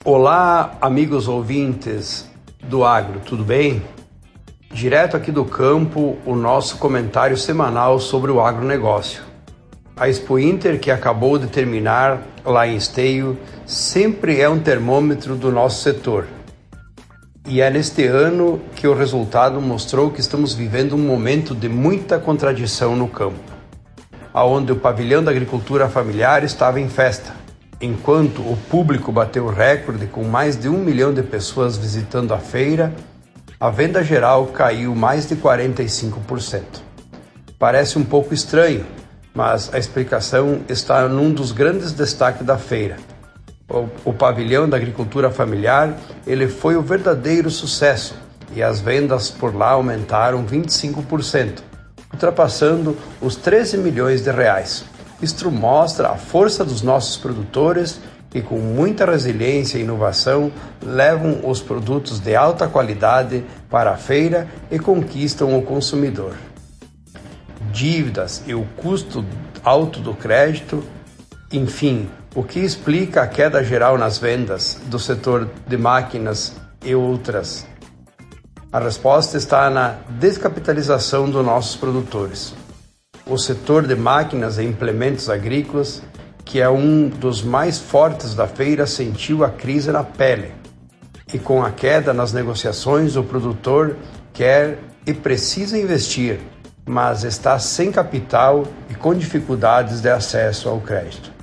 Olá, amigos ouvintes do Agro, tudo bem? Direto aqui do campo, o nosso comentário semanal sobre o agronegócio. A Expo Inter, que acabou de terminar lá em Esteio, sempre é um termômetro do nosso setor. E é neste ano que o resultado mostrou que estamos vivendo um momento de muita contradição no campo, onde o pavilhão da agricultura familiar estava em festa, enquanto o público bateu recorde com mais de 1 milhão de pessoas visitando a feira. A venda geral caiu mais de 45%. Parece um pouco estranho, mas a explicação está num dos grandes destaques da feira. O pavilhão da agricultura familiar, ele foi o verdadeiro sucesso e as vendas por lá aumentaram 25%, ultrapassando os 13 milhões de reais. Isto mostra a força dos nossos produtores que, com muita resiliência e inovação, levam os produtos de alta qualidade para a feira e conquistam o consumidor. Dívidas e o custo alto do crédito, enfim, o que explica a queda geral nas vendas do setor de máquinas e outras? A resposta está na descapitalização dos nossos produtores. O setor de máquinas e implementos agrícolas, que é um dos mais fortes da feira, sentiu a crise na pele. E com a queda nas negociações, o produtor quer e precisa investir, mas está sem capital e com dificuldades de acesso ao crédito.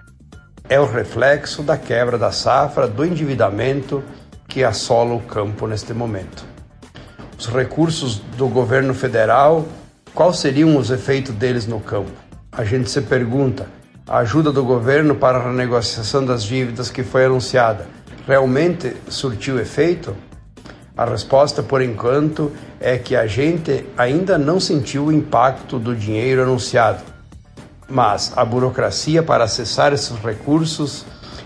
É o reflexo da quebra da safra, do endividamento que assola o campo neste momento. Os recursos do governo federal, quais seriam os efeitos deles no campo? A gente se pergunta, a ajuda do governo para a renegociação das dívidas que foi anunciada realmente surtiu efeito? A resposta, por enquanto, é que a gente ainda não sentiu o impacto do dinheiro anunciado, mas a burocracia para acessar esses recursos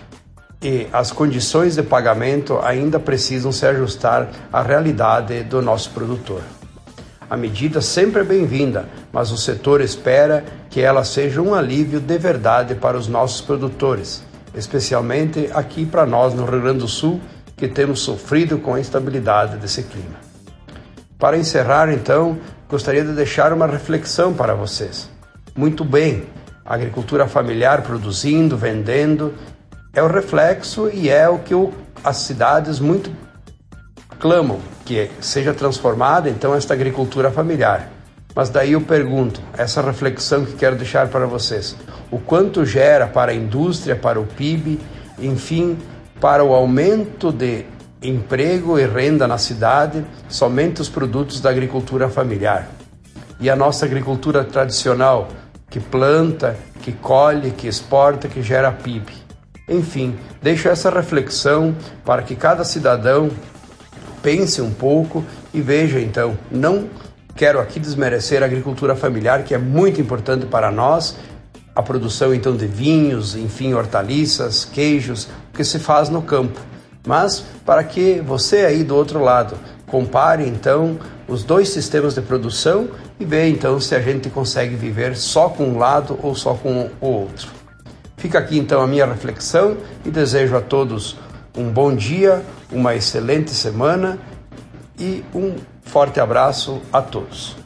e as condições de pagamento ainda precisam se ajustar à realidade do nosso produtor. A medida sempre é bem-vinda, mas o setor espera que ela seja um alívio de verdade para os nossos produtores, especialmente aqui para nós no Rio Grande do Sul, que temos sofrido com a instabilidade desse clima. Para encerrar, então, gostaria de deixar uma reflexão para vocês. Muito bem, a agricultura familiar produzindo, vendendo, é o reflexo e é o que as cidades muito clamam, que seja transformada então esta agricultura familiar. Mas daí eu pergunto, essa reflexão que quero deixar para vocês, o quanto gera para a indústria, para o PIB, enfim, para o aumento de emprego e renda na cidade, somente os produtos da agricultura familiar. E a nossa agricultura tradicional, que planta, que colhe, que exporta, que gera PIB. Enfim, deixo essa reflexão para que cada cidadão pense um pouco e veja então, não quero aqui desmerecer a agricultura familiar, que é muito importante para nós, a produção então de vinhos, enfim, hortaliças, queijos, o que se faz no campo. Mas para que você aí do outro lado compare então os dois sistemas de produção e veja então se a gente consegue viver só com um lado ou só com o outro. Fica aqui então a minha reflexão e desejo a todos um bom dia, uma excelente semana e um forte abraço a todos.